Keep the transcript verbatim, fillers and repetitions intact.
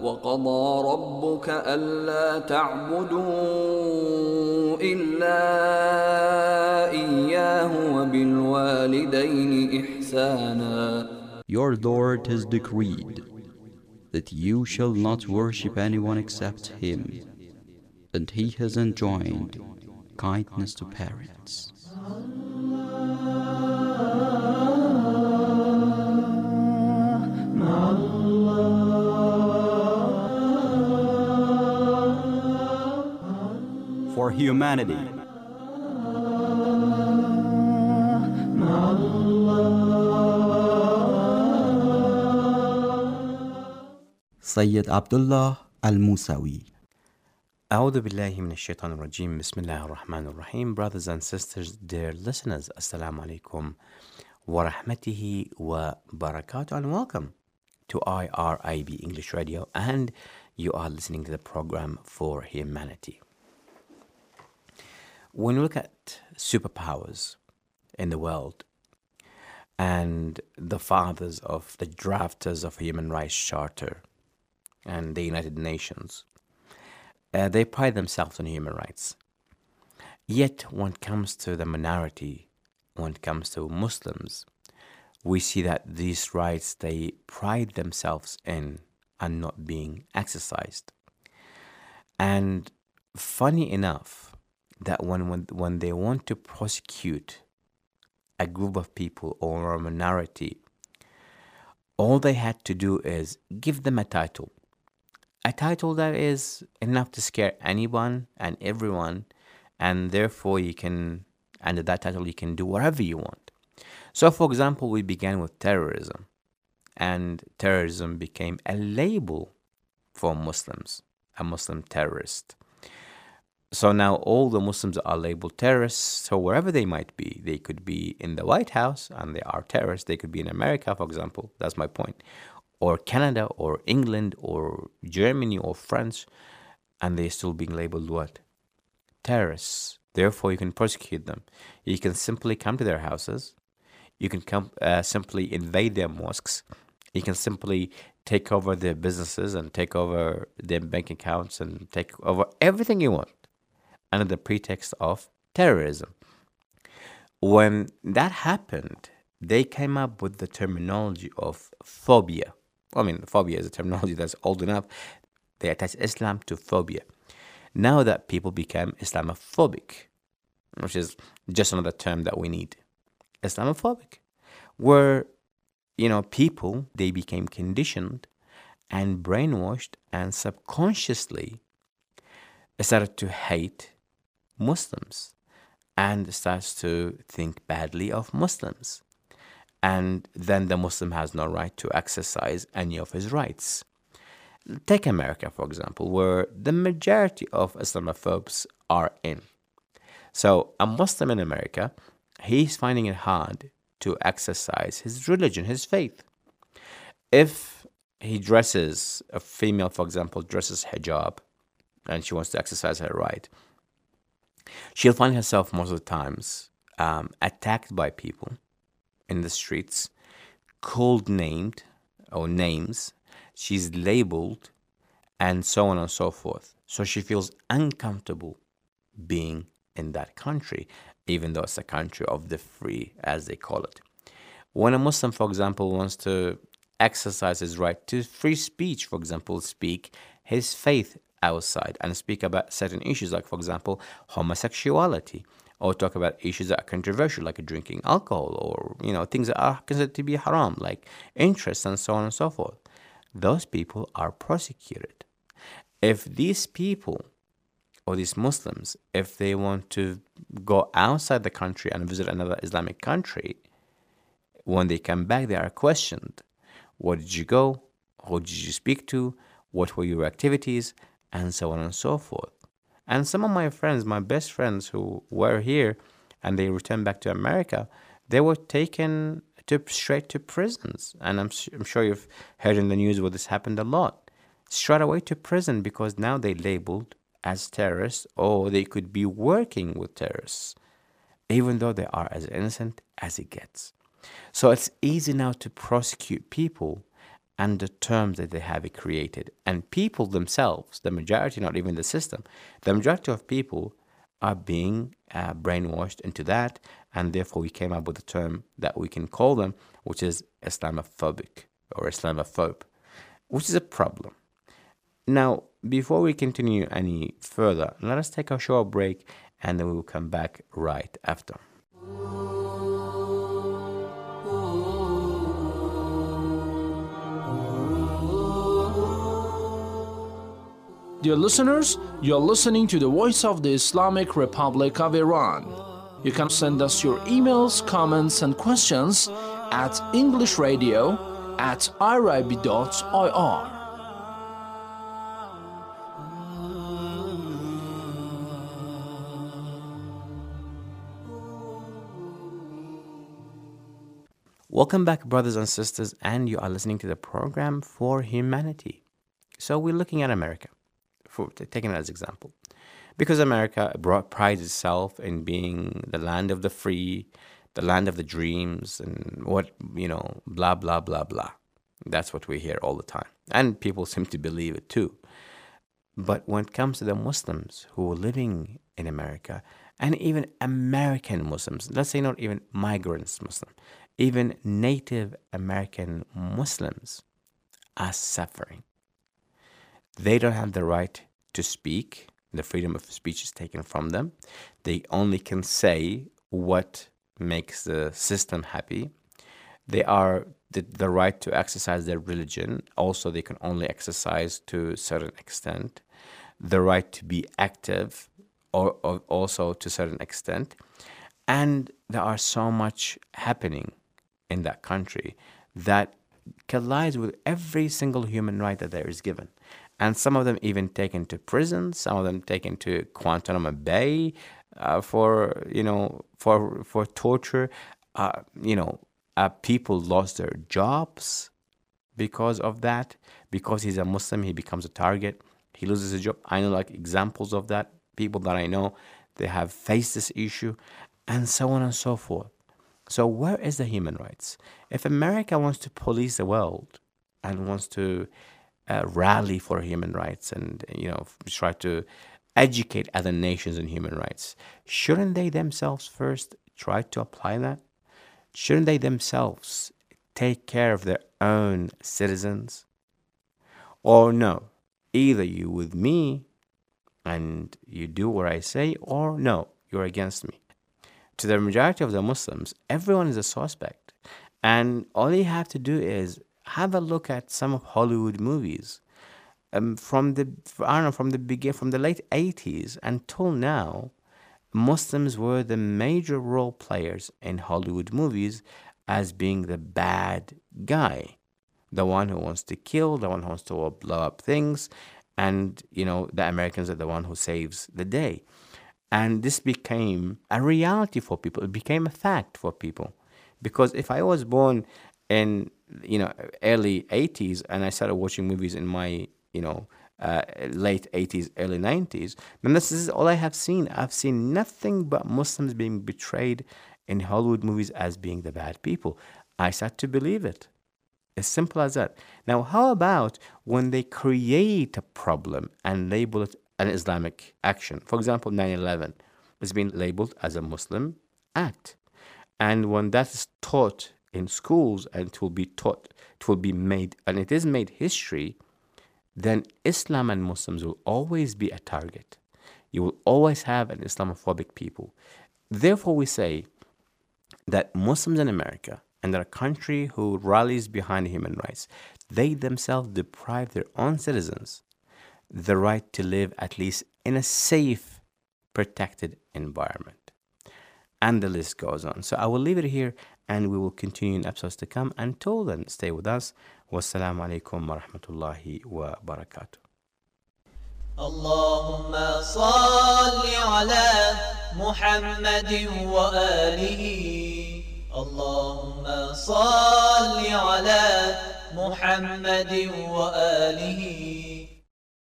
وقضى ربك ألا تعبدوا إلا إياه وبالوالدين إحسانا. Your Lord has decreed that you shall not worship anyone except Him, and He has enjoined kindness to parents. For humanity, Sayyid Abdullah Al-Musawi. أعوذ بالله من الشيطان الرجيم بسم الله الرحمن الرحيم. Brothers and sisters, dear listeners, Assalamu alaikum wa rahmatihi wa barakatuh, and welcome to I R I B English Radio, and you are listening to the program For Humanity. When we look at superpowers in the world and the fathers of the drafters of Human Rights Charter and the United Nations, Uh, they pride themselves on human rights. Yet, when it comes to the minority, when it comes to Muslims, we see that these rights they pride themselves in are not being exercised. And funny enough, that when, when, when they want to prosecute a group of people or a minority, all they had to do is give them a title. A title that is enough to scare anyone and everyone, and therefore you can, under that title, you can do whatever you want. So, for example, we began with terrorism, and terrorism became a label for Muslims, a Muslim terrorist. So now all the Muslims are labeled terrorists, so wherever they might be, they could be in the White House and they are terrorists, they could be in America, for example, that's my point, or Canada, or England, or Germany, or France, and they're still being labeled what? Terrorists. Therefore, you can persecute them. You can simply come to their houses. You can come uh, simply invade their mosques. You can simply take over their businesses and take over their bank accounts and take over everything you want under the pretext of terrorism. When that happened, they came up with the terminology of phobia. I mean, phobia is a terminology that's old enough. They attach Islam to phobia. Now that people became Islamophobic, which is just another term that we need. Islamophobic. Where, you know, people, they became conditioned and brainwashed and subconsciously started to hate Muslims and starts to think badly of Muslims. And then the Muslim has no right to exercise any of his rights. Take America, for example, where the majority of Islamophobes are in. So a Muslim in America, he's finding it hard to exercise his religion, his faith. If he dresses, a female, for example, dresses hijab, and she wants to exercise her right, she'll find herself most of the times um, attacked by people in the streets, called named or names, she's labeled, and so on and so forth. So she feels uncomfortable being in that country, even though it's a country of the free, as they call it. When a Muslim, for example, wants to exercise his right to free speech, for example, speak his faith outside and speak about certain issues, like, for example, homosexuality, or talk about issues that are controversial, like drinking alcohol, or, you know, things that are considered to be haram, like interest and so on and so forth. Those people are prosecuted. If these people, or these Muslims, if they want to go outside the country and visit another Islamic country, when they come back, they are questioned. Where did you go? Who did you speak to? What were your activities? And so on and so forth. And some of my friends, my best friends who were here and they returned back to America, they were taken to straight to prisons. And I'm, I'm sure you've heard in the news where this happened a lot. Straight away to prison because now they labeled as terrorists, or they could be working with terrorists, even though they are as innocent as it gets. So it's easy now to prosecute people and the terms that they have created. And people themselves, the majority, not even the system, the majority of people are being uh, brainwashed into that, and therefore we came up with a term that we can call them, which is Islamophobic or Islamophobe, which is a problem. Now, before we continue any further, let us take a short break, and then we will come back right after. Dear listeners, you're listening to the Voice of the Islamic Republic of Iran. You can send us your emails, comments, and questions at englishradio at irib dot I R. Welcome back, brothers and sisters, and you are listening to the program For Humanity. So we're looking at America, for taking it as example, because America brought, prides itself in being the land of the free, the land of the dreams, and what, you know, blah, blah, blah, blah. That's what we hear all the time. And people seem to believe it too. But when it comes to the Muslims who are living in America, and even American Muslims, let's say not even migrants Muslim, even Native American Muslims are suffering. They don't have the right to speak. The freedom of speech is taken from them. They only can say what makes the system happy. They are the, the right to exercise their religion. Also, they can only exercise to a certain extent. The right to be active, or, or also to a certain extent. And there are so much happening in that country that collides with every single human right that there is given. And some of them even taken to prison, some of them taken to Guantanamo Bay uh, for, you know, for for torture. Uh, you know, uh, people lost their jobs because of that. Because he's a Muslim, he becomes a target. He loses his job. I know like examples of that. People that I know, they have faced this issue, and so on and so forth. So where is the human rights? If America wants to police the world and wants to uh, rally for human rights and, you know, try to educate other nations in human rights, shouldn't they themselves first try to apply that? Shouldn't they themselves take care of their own citizens? Or no, either you with me and you do what I say, or no, you're against me. To the majority of the Muslims, everyone is a suspect. And all you have to do is have a look at some of Hollywood movies. Um, from the I don't know, from the begin, from the late eighties until now, Muslims were the major role players in Hollywood movies as being the bad guy, the one who wants to kill, the one who wants to blow up things, and you know the Americans are the one who saves the day. And this became a reality for people. It became a fact for people. Because if I was born in, you know, early eighties and I started watching movies in my, you know, uh, late eighties, early nineties, then this is all I have seen. I've seen nothing but Muslims being betrayed in Hollywood movies as being the bad people. I start to believe it. As simple as that. Now, how about when they create a problem and label it an Islamic action? For example, nine eleven has been labeled as a Muslim act. And when that is taught in schools and it will be taught, it will be made, and it is made history, then Islam and Muslims will always be a target. You will always have an Islamophobic people. Therefore, we say that Muslims in America, and a country who rallies behind human rights, they themselves deprive their own citizens the right to live at least in a safe, protected environment. And the list goes on. So I will leave it here and we will continue in episodes to come. Until then, stay with us. Wassalamu alaikum wa rahmatullahi wa barakatuh. اللهم صل على محمد وآله اللهم صل على محمد وآله